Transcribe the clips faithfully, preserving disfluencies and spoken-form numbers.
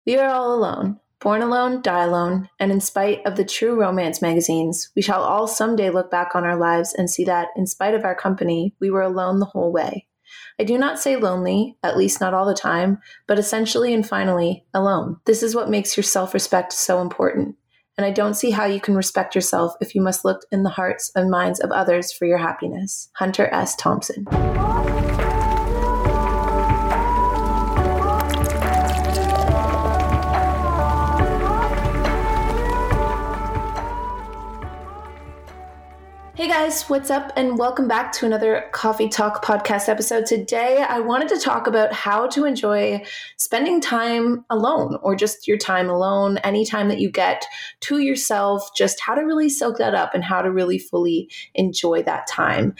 We are all alone, born alone, die alone, and in spite of the true romance magazines, we shall all someday look back on our lives and see that, in spite of our company, we were alone the whole way. I do not say lonely, at least not all the time, but essentially and finally, alone. This is what makes your self-respect so important, and I don't see how you can respect yourself if you must look in the hearts and minds of others for your happiness. Hunter S. Thompson. Hey guys, what's up? And welcome back to another Coffee Talk podcast episode. Today, I wanted to talk about how to enjoy spending time alone or just your time alone, any time that you get to yourself, just how to really soak that up and how to really fully enjoy that time.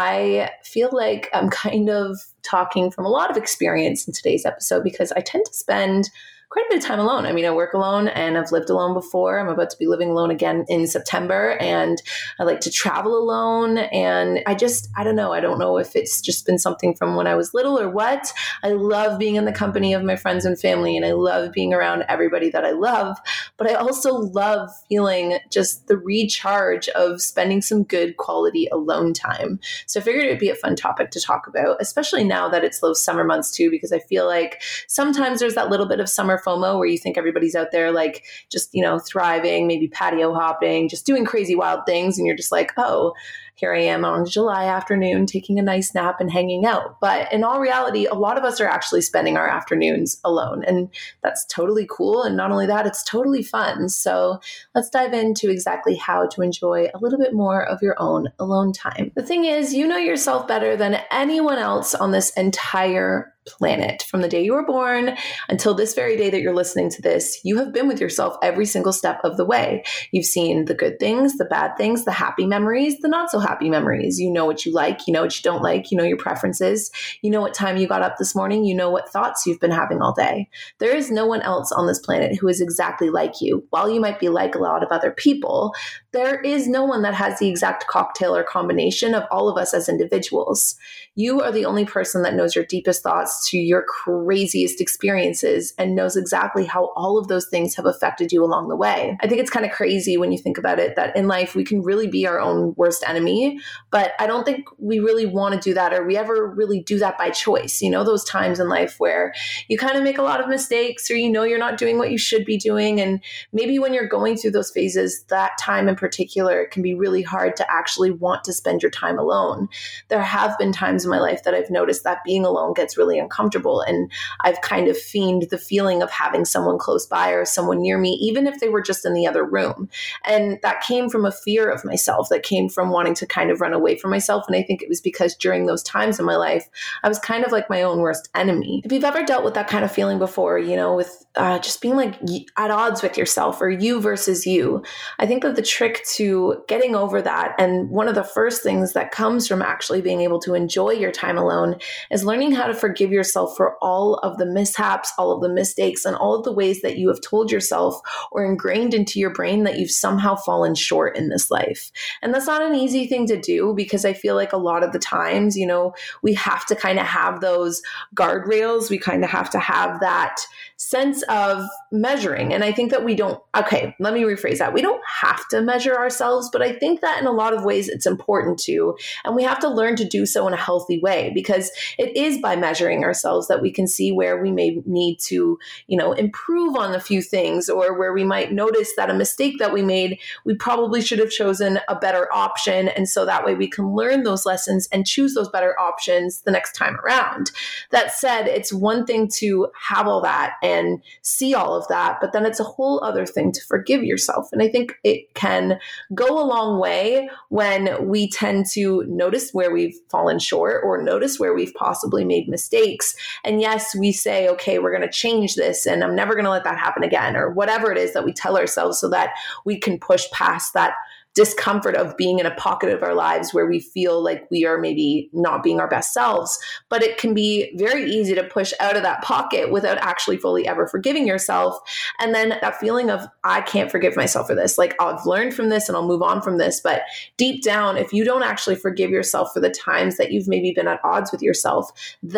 I feel like I'm kind of talking from a lot of experience in today's episode because I tend to spend quite a bit of time alone. I mean, I work alone and I've lived alone before. I'm about to be living alone again in September, and I like to travel alone. And I just, I don't know. I don't know if it's just been something from when I was little or what. I love being in the company of my friends and family, and I love being around everybody that I love. But I also love feeling just the recharge of spending some good quality alone time. So I figured it'd be a fun topic to talk about, especially now that it's those summer months too, because I feel like sometimes there's that little bit of summer FOMO where you think everybody's out there like just, you know, thriving, maybe patio hopping, just doing crazy wild things. And you're just like, oh, here I am on a July afternoon taking a nice nap and hanging out. But in all reality, a lot of us are actually spending our afternoons alone. And that's totally cool. And not only that, it's totally fun. So let's dive into exactly how to enjoy a little bit more of your own alone time. The thing is, you know yourself better than anyone else on this entire planet. From the day you were born until this very day that you're listening to this, you have been with yourself every single step of the way. You've seen the good things, the bad things, the happy memories, the not so happy memories. You know what you like, you know what you don't like, you know your preferences, you know what time you got up this morning, you know what thoughts you've been having all day. There is no one else on this planet who is exactly like you. While you might be like a lot of other people, there is no one that has the exact cocktail or combination of all of us as individuals. You are the only person that knows your deepest thoughts to your craziest experiences and knows exactly how all of those things have affected you along the way. I think it's kind of crazy when you think about it that in life we can really be our own worst enemy, but I don't think we really want to do that, or we ever really do that by choice. You know, those times in life where you kind of make a lot of mistakes, or you know you're not doing what you should be doing, and maybe when you're going through those phases, that time in particular, it can be really hard to actually want to spend your time alone. There have been times in my life that I've noticed that being alone gets really uncomfortable, and I've kind of fiended the feeling of having someone close by or someone near me, even if they were just in the other room. And that came from a fear of myself, that came from wanting to kind of run away from myself. And I think it was because during those times in my life, I was kind of like my own worst enemy. If you've ever dealt with that kind of feeling before, you know, with uh, just being like at odds with yourself, or you versus you, I think that the trick to getting over that, and one of the first things that comes from actually being able to enjoy your time alone, is learning how to forgive yourself for all of the mishaps, all of the mistakes, and all of the ways that you have told yourself or ingrained into your brain that you've somehow fallen short in this life. And that's not an easy thing to do, because I feel like a lot of the times, you know, we have to kind of have those guardrails. We kind of have to have that sense of measuring. And I think that we don't, okay, let me rephrase that. We don't have to measure ourselves, but I think that in a lot of ways it's important to, and we have to learn to do so in a healthy way, because it is by measuring ourselves that we can see where we may need to, you know, improve on a few things, or where we might notice that a mistake that we made, we probably should have chosen a better option. And so that way we can learn those lessons and choose those better options the next time around. That said, it's one thing to have all that and see all of that, but then it's a whole other thing to forgive yourself. And I think it can go a long way when we tend to notice where we've fallen short, or notice where we've possibly made mistakes. And yes, we say, okay, we're going to change this, and I'm never going to let that happen again, or whatever it is that we tell ourselves, so that we can push past that discomfort of being in a pocket of our lives where we feel like we are maybe not being our best selves. But it can be very easy to push out of that pocket without actually fully ever forgiving yourself. And then that feeling of, I can't forgive myself for this. Like, I've learned from this and I'll move on from this. But deep down, if you don't actually forgive yourself for the times that you've maybe been at odds with yourself, that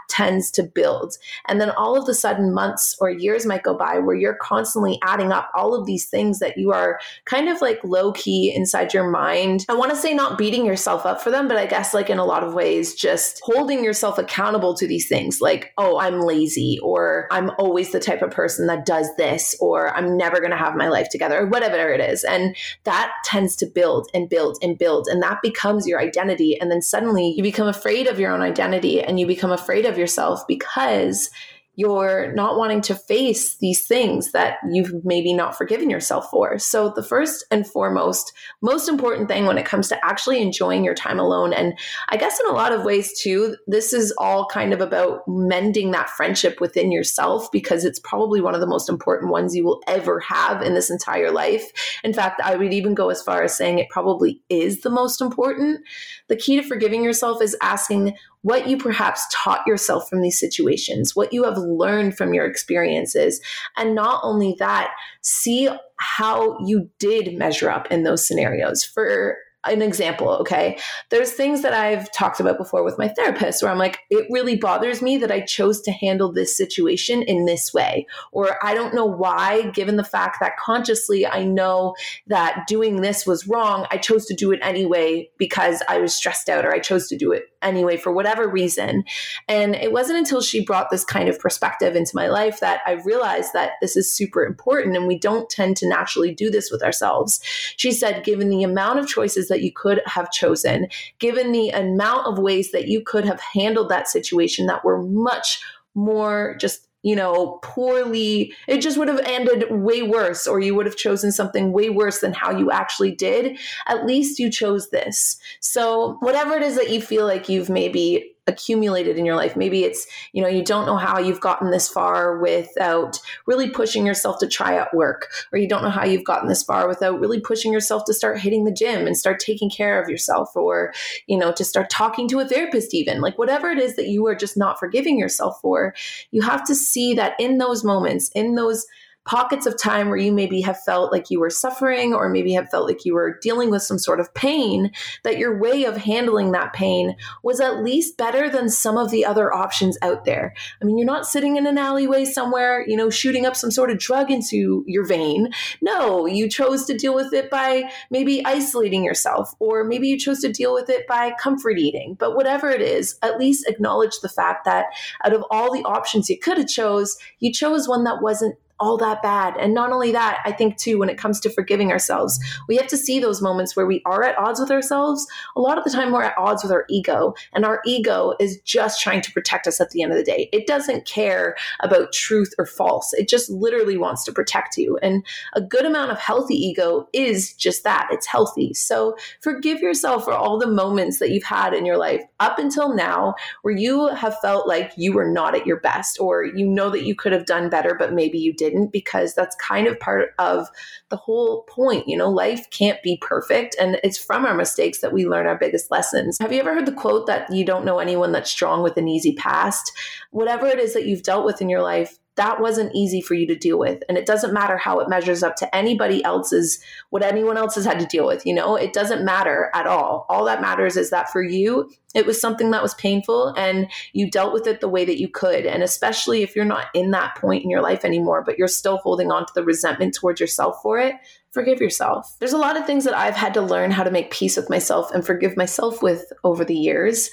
tends to build. And then all of a sudden months or years might go by where you're constantly adding up all of these things that you are kind of like low key inside your mind. I want to say not beating yourself up for them, but I guess like in a lot of ways, just holding yourself accountable to these things like, oh, I'm lazy, or I'm always the type of person that does this, or I'm never going to have my life together, or whatever it is. And that tends to build and build and build. And that becomes your identity. And then suddenly you become afraid of your own identity and you become afraid of yourself because you're not wanting to face these things that you've maybe not forgiven yourself for. So the first and foremost, most important thing when it comes to actually enjoying your time alone, and I guess in a lot of ways too, this is all kind of about mending that friendship within yourself, because it's probably one of the most important ones you will ever have in this entire life. In fact, I would even go as far as saying it probably is the most important. The key to forgiving yourself is asking what you perhaps taught yourself from these situations, what you have learned from your experiences. And not only that, see how you did measure up in those scenarios. For an example, okay, there's things that I've talked about before with my therapist where I'm like, it really bothers me that I chose to handle this situation in this way. Or I don't know why, given the fact that consciously I know that doing this was wrong, I chose to do it anyway because I was stressed out, or I chose to do it anyway for whatever reason. And it wasn't until she brought this kind of perspective into my life that I realized that this is super important, and we don't tend to naturally do this with ourselves. She said, given the amount of choices that you could have chosen, given the amount of ways that you could have handled that situation that were much more just, you know, poorly, it just would have ended way worse, or you would have chosen something way worse than how you actually did. At least you chose this. So whatever it is that you feel like you've maybe accumulated in your life, maybe it's, you know, you don't know how you've gotten this far without really pushing yourself to try out work, or you don't know how you've gotten this far without really pushing yourself to start hitting the gym and start taking care of yourself, or, you know, to start talking to a therapist, even like whatever it is that you are just not forgiving yourself for. You have to see that in those moments, in those pockets of time where you maybe have felt like you were suffering, or maybe have felt like you were dealing with some sort of pain, that your way of handling that pain was at least better than some of the other options out there. I mean, you're not sitting in an alleyway somewhere, you know, shooting up some sort of drug into your vein. No, you chose to deal with it by maybe isolating yourself, or maybe you chose to deal with it by comfort eating. But whatever it is, at least acknowledge the fact that out of all the options you could have chose, you chose one that wasn't all that bad. And not only that, I think too, when it comes to forgiving ourselves, we have to see those moments where we are at odds with ourselves. A lot of the time we're at odds with our ego, and our ego is just trying to protect us at the end of the day. It doesn't care about truth or false. It just literally wants to protect you. And a good amount of healthy ego is just that. It's healthy. So forgive yourself for all the moments that you've had in your life up until now where you have felt like you were not at your best, or you know that you could have done better, but maybe you didn't. Didn't, because that's kind of part of the whole point. You know, life can't be perfect, and it's from our mistakes that we learn our biggest lessons. Have you ever heard the quote that you don't know anyone that's strong with an easy past? Whatever it is that you've dealt with in your life, that wasn't easy for you to deal with. And it doesn't matter how it measures up to anybody else's, what anyone else has had to deal with. You know, it doesn't matter at all. All that matters is that for you, it was something that was painful, and you dealt with it the way that you could. And especially if you're not in that point in your life anymore, but you're still holding on to the resentment towards yourself for it, forgive yourself. There's a lot of things that I've had to learn how to make peace with myself and forgive myself with over the years.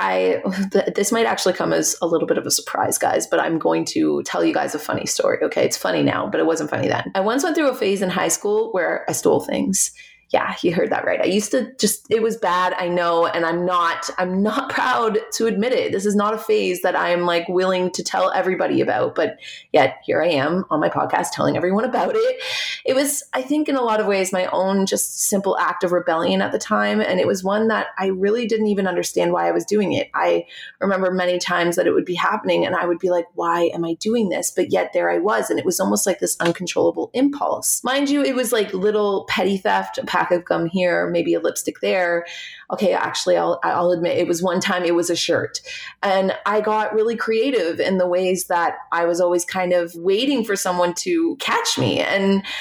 I th- this might actually come as a little bit of a surprise, guys, but I'm going to tell you guys a funny story. Okay, it's funny now, but it wasn't funny then. I once went through a phase in high school where I stole things. Yeah, you heard that right. I used to just, it was bad, I know, and I'm not, I'm not proud to admit it. This is not a phase that I'm like willing to tell everybody about, but yet here I am on my podcast telling everyone about it. It was, I think in a lot of ways, my own just simple act of rebellion at the time. And it was one that I really didn't even understand why I was doing it. I remember many times that it would be happening and I would be like, why am I doing this? But yet there I was. And it was almost like this uncontrollable impulse. Mind you, it was like little petty theft, pack of gum here, maybe a lipstick there. Okay, actually, I'll, I'll admit it was one time it was a shirt. And I got really creative in the ways that I was always kind of waiting for someone to catch me. And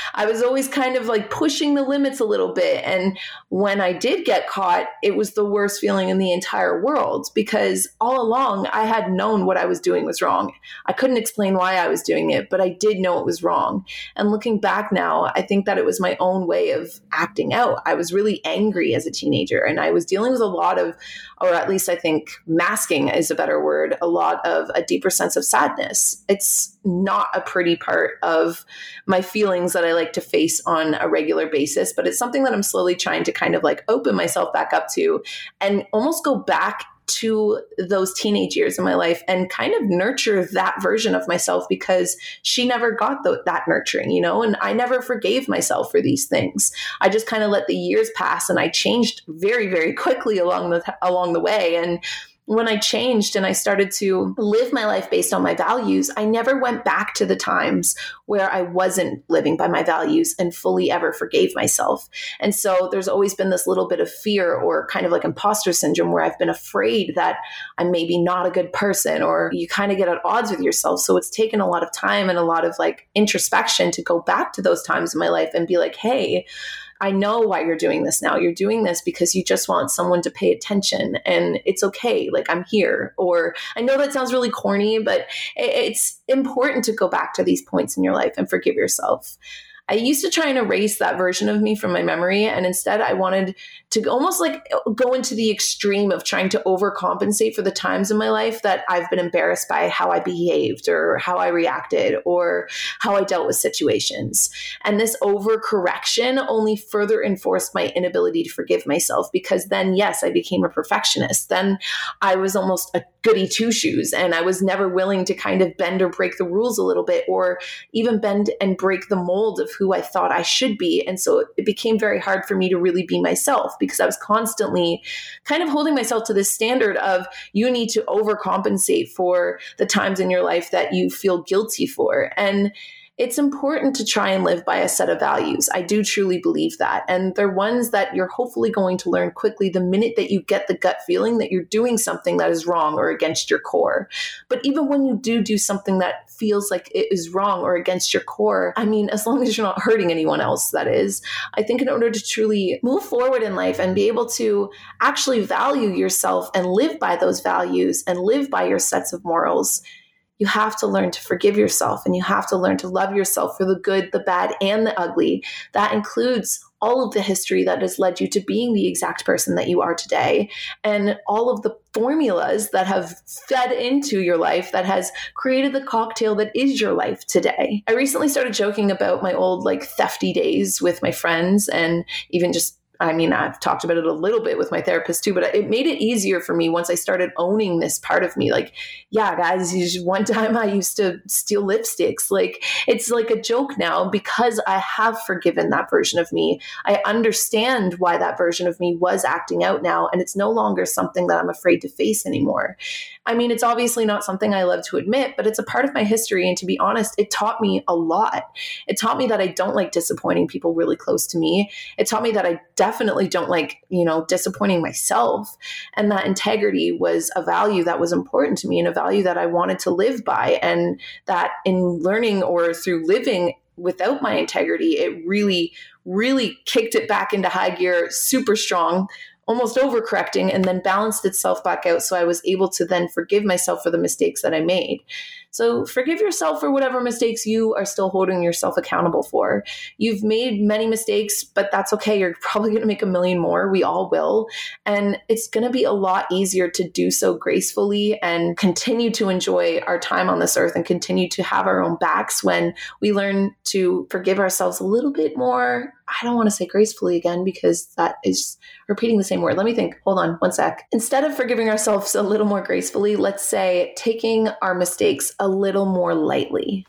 I was always kind of like pushing the limits a little bit. And when I did get caught, it was the worst feeling in the entire world, because all along I had known what I was doing was wrong. I couldn't explain why I was doing it, but I did know it was wrong. And looking back now, I think that it was my own way of acting out. I was really angry as a teenager, and I was dealing with a lot of, or at least I think masking is a better word, a lot of a deeper sense of sadness. It's not a pretty part of my feelings that I like to face on a regular basis, but it's something that I'm slowly trying to kind of like open myself back up to and almost go back to those teenage years in my life and kind of nurture that version of myself, because she never got the, that nurturing, you know, and I never forgave myself for these things. I just kind of let the years pass, and I changed very, very quickly along the, along the way. And when I changed and I started to live my life based on my values, I never went back to the times where I wasn't living by my values and fully ever forgave myself. And so there's always been this little bit of fear, or kind of like imposter syndrome, where I've been afraid that I'm maybe not a good person, or you kind of get at odds with yourself. So it's taken a lot of time and a lot of like introspection to go back to those times in my life and be like, hey, I know why you're doing this now. You're doing this because you just want someone to pay attention, and it's okay. Like, I'm here. Or I know that sounds really corny, but it's important to go back to these points in your life and forgive yourself. I used to try and erase that version of me from my memory. And instead I wanted to almost like go into the extreme of trying to overcompensate for the times in my life that I've been embarrassed by how I behaved, or how I reacted, or how I dealt with situations. And this overcorrection only further enforced my inability to forgive myself, because then, yes, I became a perfectionist. Then I was almost a goody two shoes, and I was never willing to kind of bend or break the rules a little bit, or even bend and break the mold of who I thought I should be. And so it became very hard for me to really be myself, because I was constantly kind of holding myself to this standard of, you need to overcompensate for the times in your life that you feel guilty for. And it's important to try and live by a set of values. I do truly believe that. And they're ones that you're hopefully going to learn quickly the minute that you get the gut feeling that you're doing something that is wrong or against your core. But even when you do do something that feels like it is wrong or against your core, I mean, as long as you're not hurting anyone else, that is, I think in order to truly move forward in life and be able to actually value yourself and live by those values and live by your sets of morals, you have to learn to forgive yourself, and you have to learn to love yourself for the good, the bad, and the ugly. That includes all of the history that has led you to being the exact person that you are today, and all of the formulas that have fed into your life that has created the cocktail that is your life today. I recently started joking about my old like thefty days with my friends, and even just I mean, I've talked about it a little bit with my therapist too, but it made it easier for me once I started owning this part of me. Like, yeah, guys, one time I used to steal lipsticks. Like, it's like a joke now, because I have forgiven that version of me. I understand why that version of me was acting out now, and it's no longer something that I'm afraid to face anymore. I mean, it's obviously not something I love to admit, but it's a part of my history. And to be honest, it taught me a lot. It taught me that I don't like disappointing people really close to me. It taught me that I definitely don't like, you know, disappointing myself. And that integrity was a value that was important to me, and a value that I wanted to live by. And that in learning or through living without my integrity, it really, really kicked it back into high gear, super strong, almost overcorrecting, and then balanced itself back out. So I was able to then forgive myself for the mistakes that I made. So forgive yourself for whatever mistakes you are still holding yourself accountable for. You've made many mistakes, but that's okay. You're probably going to make a million more. We all will. And it's going to be a lot easier to do so gracefully and continue to enjoy our time on this earth and continue to have our own backs when we learn to forgive ourselves a little bit more. I don't want to say gracefully again, because that is repeating the same word. Let me think. Hold on one sec. Instead of forgiving ourselves a little more gracefully, let's say taking our mistakes a little more lightly.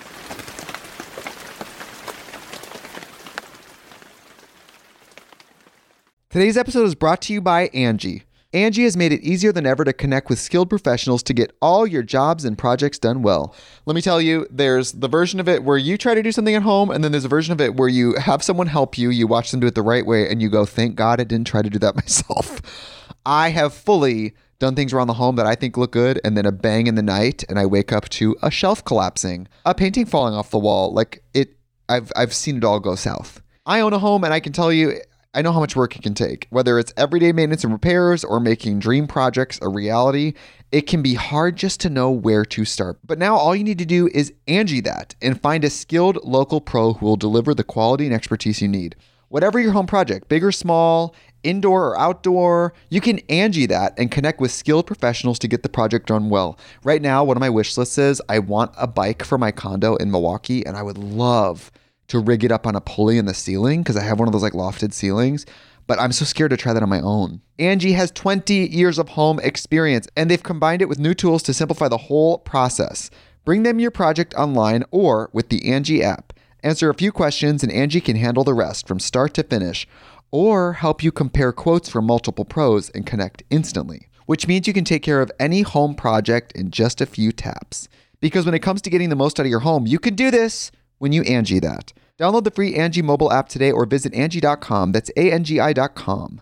Today's episode is brought to you by Angie. Angie has made it easier than ever to connect with skilled professionals to get all your jobs and projects done well. Let me tell you, there's the version of it where you try to do something at home, and then there's a version of it where you have someone help you, you watch them do it the right way, and you go, thank God I didn't try to do that myself. I have fully done things around the home that I think look good, and then a bang in the night, and I wake up to a shelf collapsing, a painting falling off the wall. Like, it I've I've seen it all go south. I own a home and I can tell you, I know how much work it can take. Whether it's everyday maintenance and repairs or making dream projects a reality, it can be hard just to know where to start. But now all you need to do is Angie that and find a skilled local pro who will deliver the quality and expertise you need. Whatever your home project, big or small, indoor or outdoor, you can Angie that and connect with skilled professionals to get the project done well. Right now, one of my wish lists is I want a bike for my condo in Milwaukee, and I would love to rig it up on a pulley in the ceiling because I have one of those like lofted ceilings, but I'm so scared to try that on my own. Angie has twenty years of home experience, and they've combined it with new tools to simplify the whole process. Bring them your project online or with the Angie app. Answer a few questions and Angie can handle the rest from start to finish, or help you compare quotes from multiple pros and connect instantly, which means you can take care of any home project in just a few taps. Because when it comes to getting the most out of your home, you can do this when you Angie that. Download the free Angie mobile app today or visit Angie dot com. That's A N G I dot com.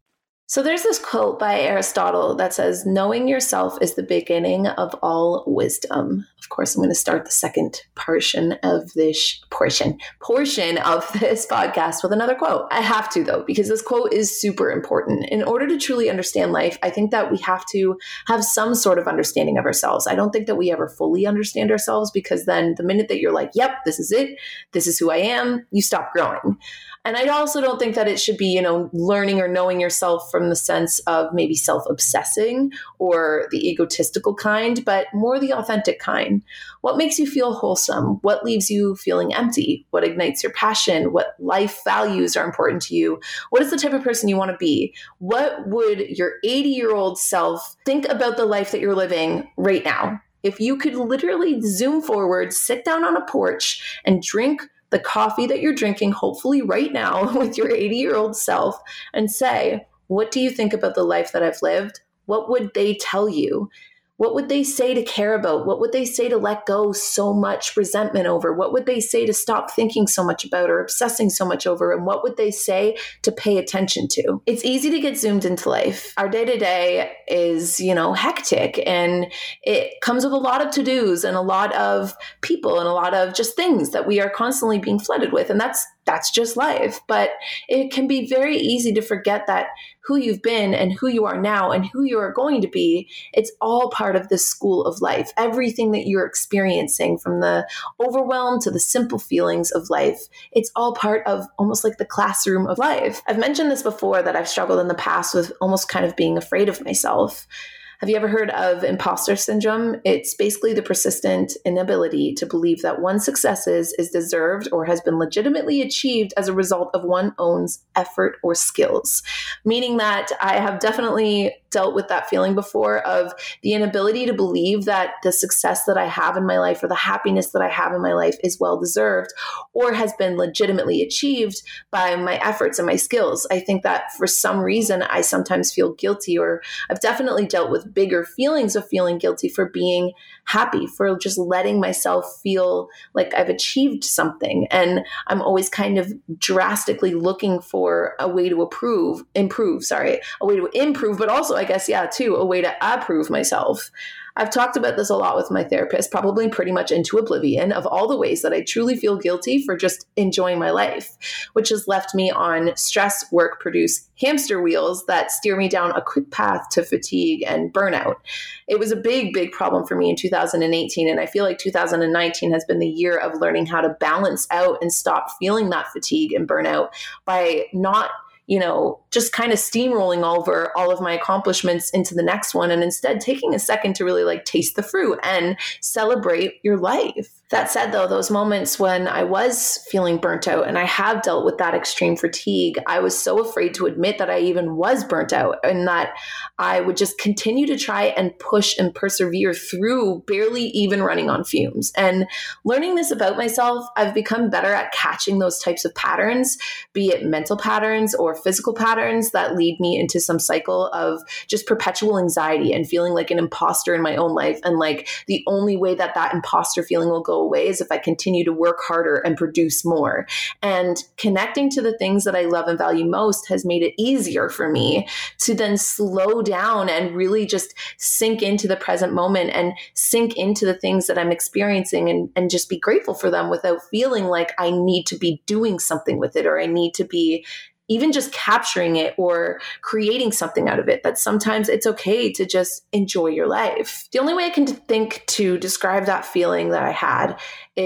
So there's this quote by Aristotle that says, knowing yourself is the beginning of all wisdom. Of course, I'm going to start the second portion of this portion, portion of this podcast with another quote. I have to, though, because this quote is super important. In order to truly understand life, I think that we have to have some sort of understanding of ourselves. I don't think that we ever fully understand ourselves, because then the minute that you're like, yep, this is it, this is who I am, you stop growing. And I also don't think that it should be, you know, learning or knowing yourself from the sense of maybe self-obsessing or the egotistical kind, but more the authentic kind. What makes you feel wholesome? What leaves you feeling empty? What ignites your passion? What life values are important to you? What is the type of person you want to be? What would your eighty-year-old self think about the life that you're living right now? If you could literally zoom forward, sit down on a porch and drink the coffee that you're drinking, hopefully right now, with your eighty-year-old self, and say, what do you think about the life that I've lived? What would they tell you? What would they say to care about? What would they say to let go so much resentment over? What would they say to stop thinking so much about or obsessing so much over? And what would they say to pay attention to? It's easy to get zoomed into life. Our day-to-day is, you know, hectic, and it comes with a lot of to-dos and a lot of people and a lot of just things that we are constantly being flooded with. And that's That's just life. But it can be very easy to forget that who you've been and who you are now and who you are going to be, it's all part of this school of life. Everything that you're experiencing, from the overwhelm to the simple feelings of life, it's all part of almost like the classroom of life. I've mentioned this before, that I've struggled in the past with almost kind of being afraid of myself. Have you ever heard of imposter syndrome? It's basically the persistent inability to believe that one's successes is deserved or has been legitimately achieved as a result of one's own effort or skills. Meaning that I have definitely dealt with that feeling before, of the inability to believe that the success that I have in my life or the happiness that I have in my life is well deserved or has been legitimately achieved by my efforts and my skills. I think that for some reason I sometimes feel guilty, or I've definitely dealt with bigger feelings of feeling guilty for being happy, for just letting myself feel like I've achieved something. And I'm always kind of drastically looking for a way to improve, improve, sorry, a way to improve, but also, I guess, yeah, too, a way to approve myself. I've talked about this a lot with my therapist, probably pretty much into oblivion, of all the ways that I truly feel guilty for just enjoying my life, which has left me on stress, work, produce hamster wheels that steer me down a quick path to fatigue and burnout. It was a big, big problem for me in two thousand eighteen. And I feel like two thousand nineteen has been the year of learning how to balance out and stop feeling that fatigue and burnout by not you know, just kind of steamrolling over all of my accomplishments into the next one, and instead taking a second to really like taste the fruit and celebrate your life. That said, though, those moments when I was feeling burnt out, and I have dealt with that extreme fatigue, I was so afraid to admit that I even was burnt out, and that I would just continue to try and push and persevere through barely even running on fumes. And learning this about myself, I've become better at catching those types of patterns, be it mental patterns or physical patterns that lead me into some cycle of just perpetual anxiety and feeling like an imposter in my own life. And like the only way that that imposter feeling will go away is if I continue to work harder and produce more. And connecting to the things that I love and value most has made it easier for me to then slow down and really just sink into the present moment and sink into the things that I'm experiencing and, and just be grateful for them without feeling like I need to be doing something with it or I need to be even just capturing it or creating something out of it. That sometimes it's okay to just enjoy your life. The only way I can think to describe that feeling that I had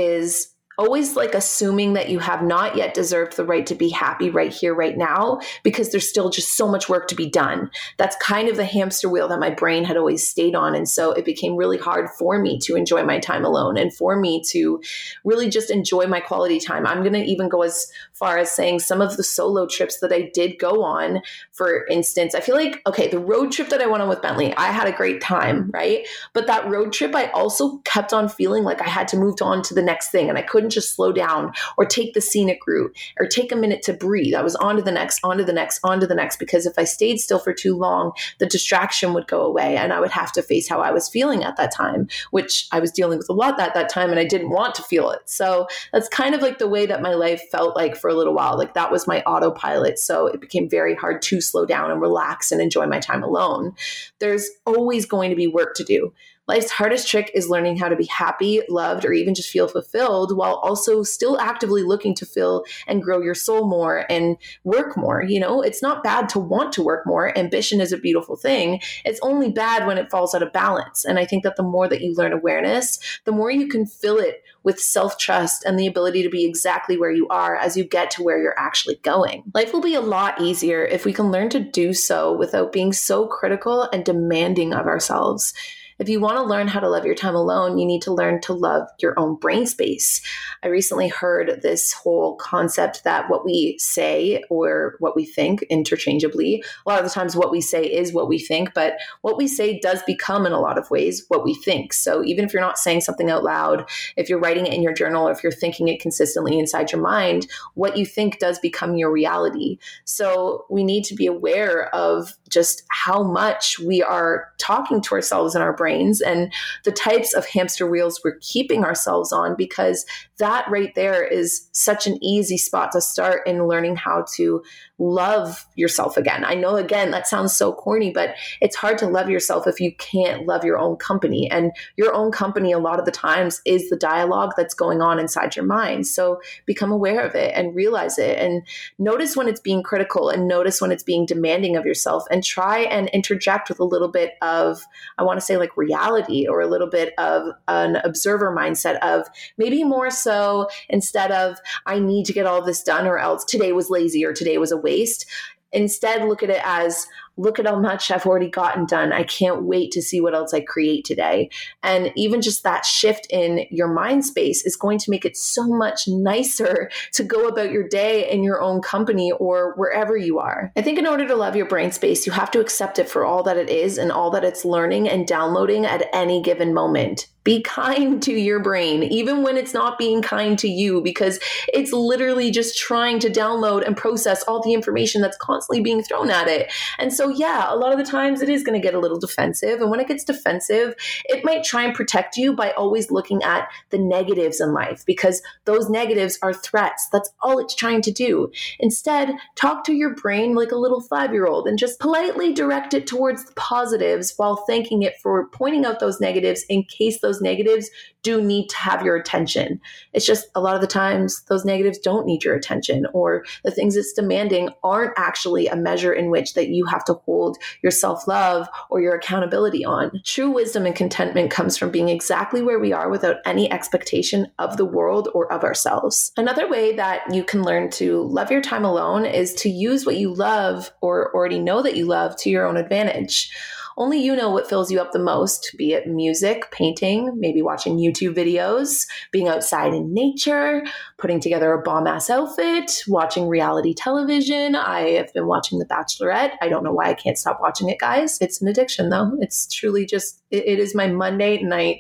is always like assuming that you have not yet deserved the right to be happy right here, right now, because there's still just so much work to be done. That's kind of the hamster wheel that my brain had always stayed on. And so it became really hard for me to enjoy my time alone and for me to really just enjoy my quality time. I'm going to even go as far as saying some of the solo trips that I did go on, for instance, I feel like, okay, the road trip that I went on with Bentley, I had a great time, right? But that road trip, I also kept on feeling like I had to move on to the next thing and I couldn't just slow down or take the scenic route or take a minute to breathe. I was on to the next, on to the next, on to the next, because if I stayed still for too long, the distraction would go away and I would have to face how I was feeling at that time, which I was dealing with a lot at that time and I didn't want to feel it. So that's kind of like the way that my life felt like for a little while. Like that was my autopilot. So it became very hard to slow down and relax and enjoy my time alone. There's always going to be work to do. Life's hardest trick is learning how to be happy, loved, or even just feel fulfilled while also still actively looking to fill and grow your soul more and work more. You know, it's not bad to want to work more. Ambition is a beautiful thing. It's only bad when it falls out of balance. And I think that the more that you learn awareness, the more you can fill it with self-trust and the ability to be exactly where you are as you get to where you're actually going. Life will be a lot easier if we can learn to do so without being so critical and demanding of ourselves. If you want to learn how to love your time alone, you need to learn to love your own brain space. I recently heard this whole concept that what we say or what we think interchangeably, a lot of the times what we say is what we think, but what we say does become in a lot of ways what we think. So even if you're not saying something out loud, if you're writing it in your journal, or if you're thinking it consistently inside your mind, what you think does become your reality. So we need to be aware of just how much we are talking to ourselves in our brains and the types of hamster wheels we're keeping ourselves on, because that right there is such an easy spot to start in learning how to love yourself again. I know, again, that sounds so corny, but it's hard to love yourself if you can't love your own company. And your own company, a lot of the times, is the dialogue that's going on inside your mind. So become aware of it and realize it and notice when it's being critical and notice when it's being demanding of yourself, and try and interject with a little bit of, I want to say like reality, or a little bit of an observer mindset of maybe more so, instead of I need to get all this done or else today was lazy or today was a waste. Instead, look at it as, look at how much I've already gotten done. I can't wait to see what else I create today. And even just that shift in your mind space is going to make it so much nicer to go about your day in your own company or wherever you are. I think in order to love your brain space, you have to accept it for all that it is and all that it's learning and downloading at any given moment. Be kind to your brain, even when it's not being kind to you, because it's literally just trying to download and process all the information that's constantly being thrown at it. And so, yeah, a lot of the times it is going to get a little defensive. And when it gets defensive, it might try and protect you by always looking at the negatives in life, because those negatives are threats. That's all it's trying to do. Instead, talk to your brain like a little five-year-old and just politely direct it towards the positives while thanking it for pointing out those negatives in case those negatives do need to have your attention. It's just a lot of the times those negatives don't need your attention, or the things it's demanding aren't actually a measure in which that you have to hold your self-love or your accountability on. True wisdom and contentment comes from being exactly where we are without any expectation of the world or of ourselves. Another way that you can learn to love your time alone is to use what you love or already know that you love to your own advantage. Only you know what fills you up the most, be it music, painting, maybe watching YouTube videos, being outside in nature, putting together a bomb-ass outfit, watching reality television. I have been watching The Bachelorette. I don't know why I can't stop watching it, guys. It's an addiction, though. It's truly just, it, it is my Monday night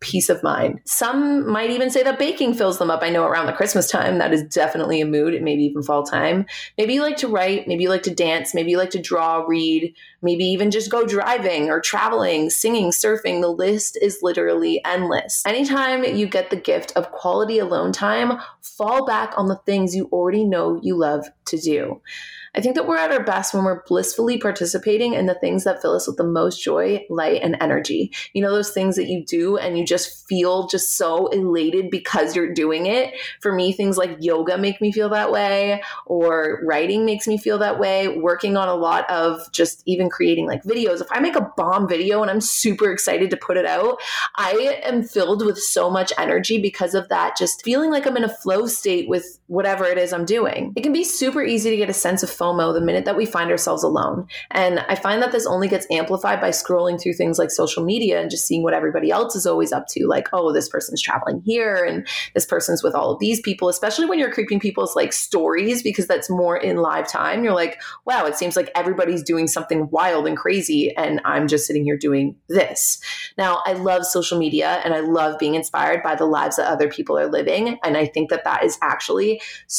peace of mind. Some might even say that baking fills them up. I know around the Christmas time, that is definitely a mood, and maybe even fall time. Maybe you like to write, maybe you like to dance, maybe you like to draw, read, maybe even just go driving or traveling, singing, surfing. The list is literally endless. Anytime you get the gift of quality alone time, fall back on the things you already know you love to do. I think that we're at our best when we're blissfully participating in the things that fill us with the most joy, light, and energy. You know, those things that you do and you just feel just so elated because you're doing it. For me, things like yoga make me feel that way, or writing makes me feel that way. Working on a lot of just even creating like videos. If I make a bomb video and I'm super excited to put it out, I am filled with so much energy because of that, just feeling like I'm in a flow state with whatever it is I'm doing. It can be super easy to get a sense of FOMO the minute that we find ourselves alone. And I find that this only gets amplified by scrolling through things like social media and just seeing what everybody else is always up to. Like, oh, this person's traveling here and this person's with all of these people, especially when you're creeping people's like stories, because that's more in live time. You're like, wow, it seems like everybody's doing something wild and crazy and I'm just sitting here doing this. Now, I love social media and I love being inspired by the lives that other people are living. And I think that that is actually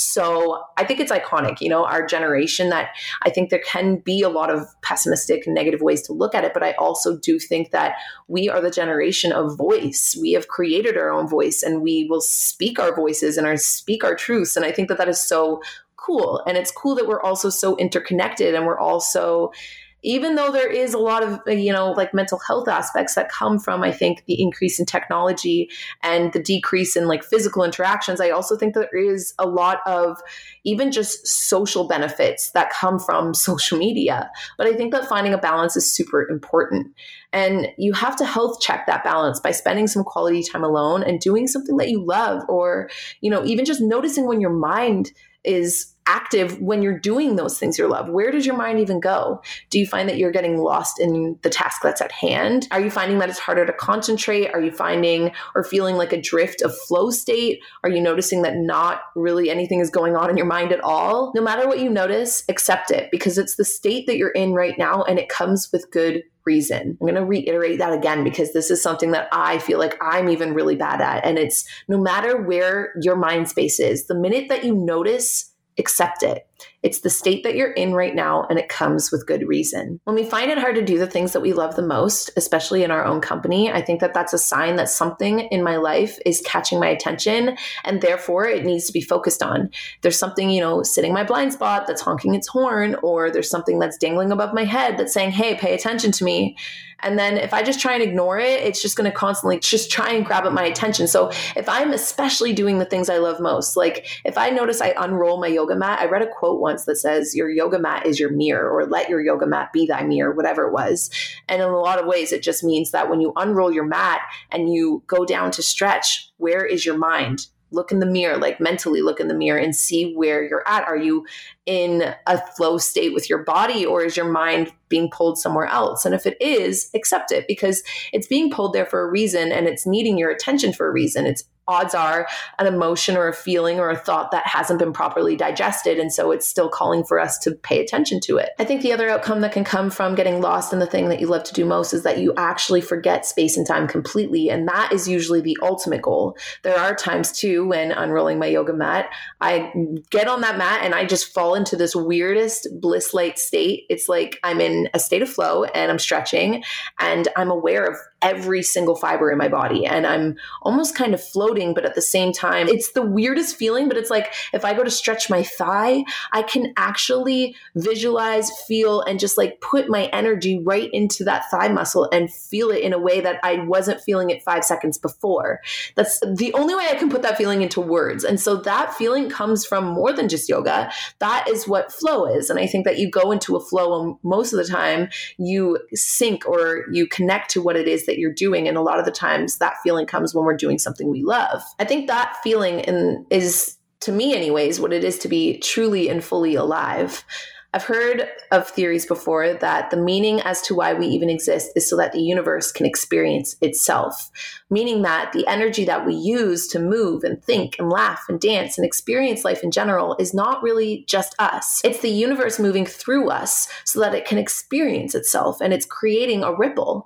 so, I think it's iconic, you know, our generation, that I think there can be a lot of pessimistic and negative ways to look at it. But I also do think that we are the generation of voice. We have created our own voice and we will speak our voices and our speak our truths. And I think that that is so cool. And it's cool that we're also so interconnected and we're also, even though there is a lot of, you know, like mental health aspects that come from, I think, the increase in technology and the decrease in like physical interactions, I also think that there is a lot of even just social benefits that come from social media. But I think that finding a balance is super important. And you have to health check that balance by spending some quality time alone and doing something that you love, or, you know, even just noticing when your mind is active when you're doing those things you love. Where does your mind even go? Do you find that you're getting lost in the task that's at hand? Are you finding that it's harder to concentrate? Are you finding or feeling like a drift of flow state? Are you noticing that not really anything is going on in your mind at all? No matter what you notice, accept it, because it's the state that you're in right now and it comes with good reason. I'm going to reiterate that again, because this is something that I feel like I'm even really bad at. And it's no matter where your mind space is, the minute that you notice, accept it. It's the state that you're in right now, and it comes with good reason. When we find it hard to do the things that we love the most, especially in our own company, I think that that's a sign that something in my life is catching my attention, and therefore it needs to be focused on. There's something, you know, sitting in my blind spot that's honking its horn, or there's something that's dangling above my head that's saying, hey, pay attention to me. And then if I just try and ignore it, it's just going to constantly just try and grab at my attention. So if I'm especially doing the things I love most, like if I notice I unroll my yoga mat, I read a quote once that says, your yoga mat is your mirror, or let your yoga mat be thy mirror, whatever it was. And in a lot of ways, it just means that when you unroll your mat and you go down to stretch, where is your mind? Look in the mirror, like mentally look in the mirror and see where you're at. Are you in a flow state with your body, or is your mind being pulled somewhere else? And if it is, accept it, because it's being pulled there for a reason and it's needing your attention for a reason. It's odds are an emotion or a feeling or a thought that hasn't been properly digested. And so it's still calling for us to pay attention to it. I think the other outcome that can come from getting lost in the thing that you love to do most is that you actually forget space and time completely. And that is usually the ultimate goal. There are times too when unrolling my yoga mat, I get on that mat and I just fall into this weirdest bliss light state. It's like I'm in a state of flow and I'm stretching and I'm aware of every single fiber in my body. And I'm almost kind of floating, but at the same time, it's the weirdest feeling. But it's like, if I go to stretch my thigh, I can actually visualize, feel, and just like put my energy right into that thigh muscle and feel it in a way that I wasn't feeling it five seconds before. That's the only way I can put that feeling into words. And so that feeling comes from more than just yoga. That is what flow is. And I think that you go into a flow and most of the time you sync or you connect to what it is that you're doing. And a lot of the times that feeling comes when we're doing something we love. I think that feeling in, is, to me anyways, what it is to be truly and fully alive. I've heard of theories before that the meaning as to why we even exist is so that the universe can experience itself, meaning that the energy that we use to move and think and laugh and dance and experience life in general is not really just us. It's the universe moving through us so that it can experience itself, and it's creating a ripple.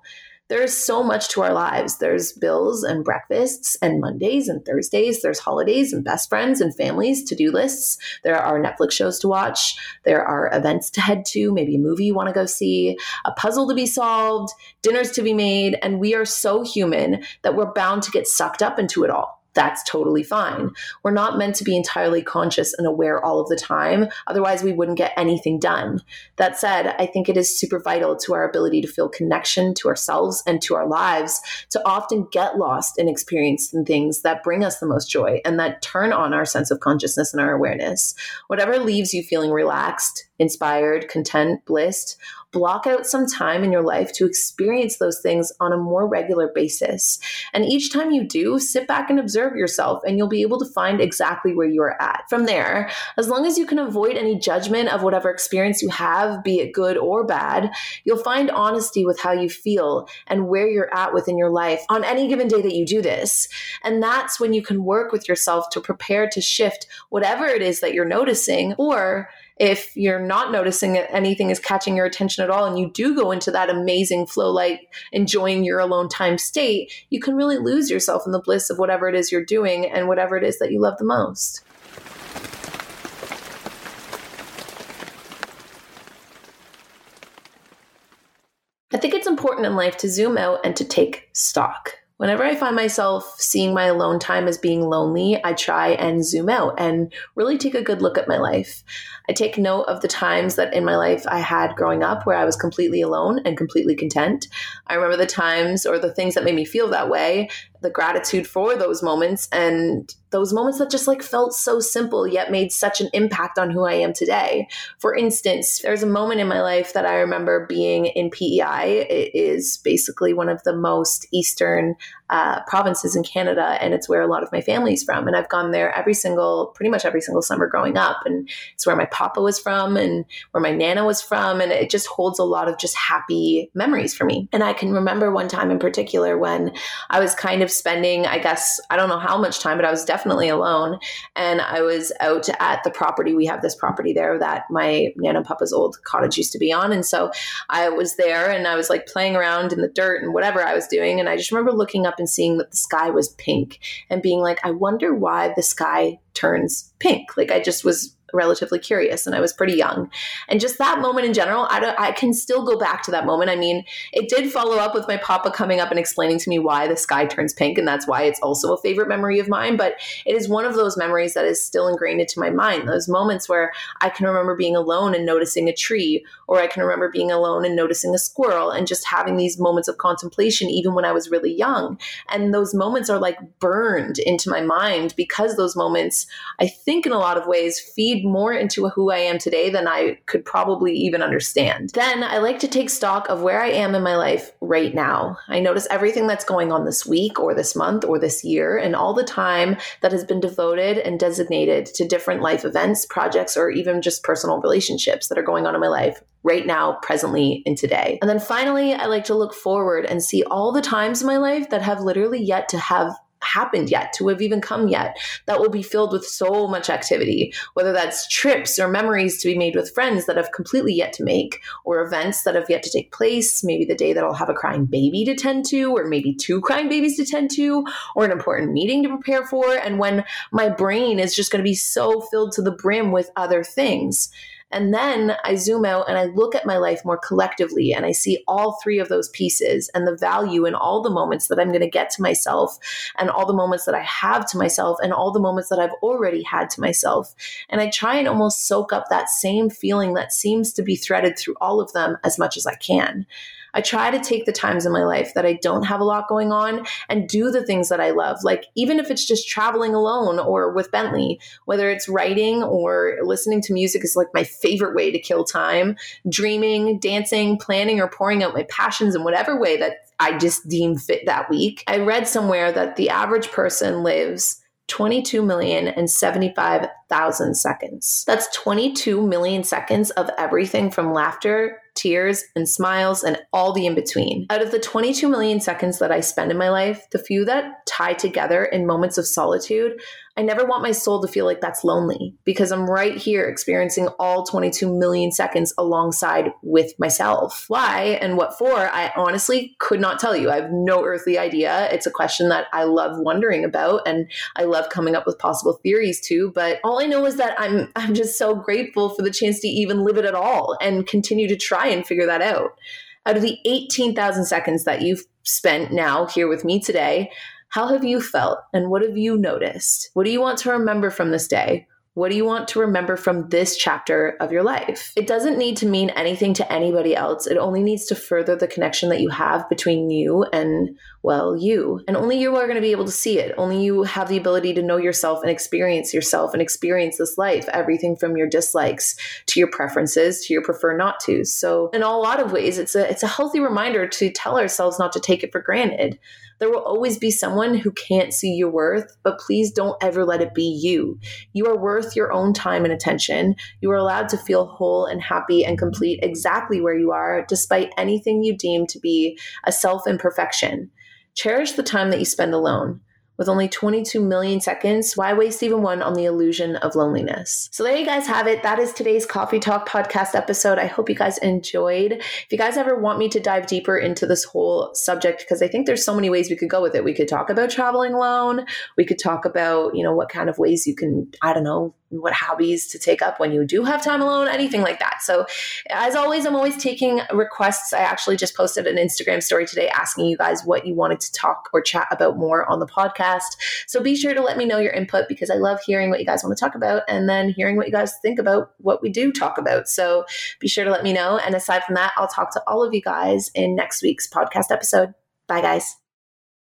There's so much to our lives. There's bills and breakfasts and Mondays and Thursdays. There's holidays and best friends and families, to-do lists. There are Netflix shows to watch. There are events to head to, maybe a movie you want to go see, a puzzle to be solved, dinners to be made. And we are so human that we're bound to get sucked up into it all. That's totally fine. We're not meant to be entirely conscious and aware all of the time. Otherwise, we wouldn't get anything done. That said, I think it is super vital to our ability to feel connection to ourselves and to our lives to often get lost in experiencing things that bring us the most joy and that turn on our sense of consciousness and our awareness. Whatever leaves you feeling relaxed, inspired, content, blissed, block out some time in your life to experience those things on a more regular basis. And each time you do, sit back and observe yourself, and you'll be able to find exactly where you are at. From there, as long as you can avoid any judgment of whatever experience you have, be it good or bad, you'll find honesty with how you feel and where you're at within your life on any given day that you do this. And that's when you can work with yourself to prepare to shift whatever it is that you're noticing, or if you're not noticing that anything is catching your attention at all and you do go into that amazing flow, like enjoying your alone time state, you can really lose yourself in the bliss of whatever it is you're doing and whatever it is that you love the most. I think it's important in life to zoom out and to take stock. Whenever I find myself seeing my alone time as being lonely, I try and zoom out and really take a good look at my life. I take note of the times that in my life I had growing up where I was completely alone and completely content. I remember the times or the things that made me feel that way, the gratitude for those moments, and those moments that just like felt so simple yet made such an impact on who I am today. For instance, there's a moment in my life that I remember being in P E I. It is basically one of the most eastern uh, provinces in Canada, and it's where a lot of my family's from. And I've gone there every single, pretty much every single summer growing up. And it's where my papa was from and where my nana was from. And it just holds a lot of just happy memories for me. And I can remember one time in particular when I was kind of spending, I guess, I don't know how much time, but I was definitely alone. And I was out at the property. We have this property there that my nana and papa's old cottage used to be on. And so I was there and I was like playing around in the dirt and whatever I was doing. And I just remember looking up and seeing that the sky was pink and being like, I wonder why the sky turns pink. Like I just was relatively curious and I was pretty young. And just that moment in general, I, don't, I can still go back to that moment. I mean, it did follow up with my papa coming up and explaining to me why the sky turns pink. And that's why it's also a favorite memory of mine. But it is one of those memories that is still ingrained into my mind. Those moments where I can remember being alone and noticing a tree, or I can remember being alone and noticing a squirrel and just having these moments of contemplation, even when I was really young. And those moments are like burned into my mind because those moments, I think in a lot of ways, feed more into who I am today than I could probably even understand. Then I like to take stock of where I am in my life right now. I notice everything that's going on this week or this month or this year and all the time that has been devoted and designated to different life events, projects, or even just personal relationships that are going on in my life right now, presently, and today. And then finally, I like to look forward and see all the times in my life that have literally yet to have happened yet, to have even come yet, that will be filled with so much activity, whether that's trips or memories to be made with friends that have completely yet to make, or events that have yet to take place, maybe the day that I'll have a crying baby to tend to, or maybe two crying babies to tend to, or an important meeting to prepare for, and when my brain is just going to be so filled to the brim with other things. And then I zoom out and I look at my life more collectively and I see all three of those pieces and the value in all the moments that I'm going to get to myself and all the moments that I have to myself and all the moments that I've already had to myself. And I try and almost soak up that same feeling that seems to be threaded through all of them as much as I can. I try to take the times in my life that I don't have a lot going on and do the things that I love. Like even if it's just traveling alone or with Bentley, whether it's writing or listening to music is like my favorite way to kill time, dreaming, dancing, planning, or pouring out my passions in whatever way that I just deem fit that week. I read somewhere that the average person lives twenty-two million seventy-five thousand seconds. That's twenty-two million seconds of everything from laughter, tears, and smiles, and all the in-between. Out of the twenty-two million seconds that I spend in my life, the few that tie together in moments of solitude, I never want my soul to feel like that's lonely, because I'm right here experiencing all twenty-two million seconds alongside with myself. Why and what for, I honestly could not tell you. I have no earthly idea. It's a question that I love wondering about, and I love coming up with possible theories too. But all I know is that I'm I'm just so grateful for the chance to even live it at all and continue to try and figure that out. Out of the eighteen thousand seconds that you've spent now here with me today, how have you felt and what have you noticed? What do you want to remember from this day? What do you want to remember from this chapter of your life? It doesn't need to mean anything to anybody else. It only needs to further the connection that you have between you and, well, you. And only you are going to be able to see it. Only you have the ability to know yourself and experience yourself and experience this life, everything from your dislikes to your preferences to your prefer not to. So in a lot of ways, it's a, it's a healthy reminder to tell ourselves not to take it for granted. There will always be someone who can't see your worth, but please don't ever let it be you. You are worth your own time and attention. You are allowed to feel whole and happy and complete exactly where you are, despite anything you deem to be a self-imperfection. Cherish the time that you spend alone. With only twenty-two million seconds, why waste even one on the illusion of loneliness? So there you guys have it. That is today's Coffee Talk podcast episode. I hope you guys enjoyed. If you guys ever want me to dive deeper into this whole subject, because I think there's so many ways we could go with it. We could talk about traveling alone. We could talk about, you know, what kind of ways you can, I don't know, what hobbies to take up when you do have time alone, anything like that. So as always, I'm always taking requests. I actually just posted an Instagram story today asking you guys what you wanted to talk or chat about more on the podcast. So be sure to let me know your input, because I love hearing what you guys want to talk about and then hearing what you guys think about what we do talk about. So be sure to let me know. And aside from that, I'll talk to all of you guys in next week's podcast episode. Bye, guys.